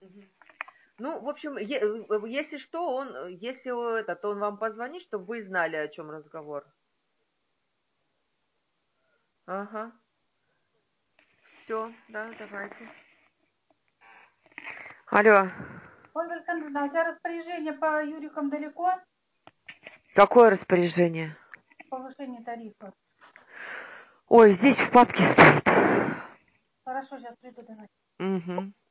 Ну, в общем, если что, то он вам позвонит, чтобы вы знали, о чем разговор. Ага. Все, да, давайте. Алло. Ольга Александровна, у тебя распоряжение по Юрикам далеко? Какое распоряжение? Повышение тарифа. Ой, здесь в папке стоит. Хорошо, сейчас приду, давай. Угу.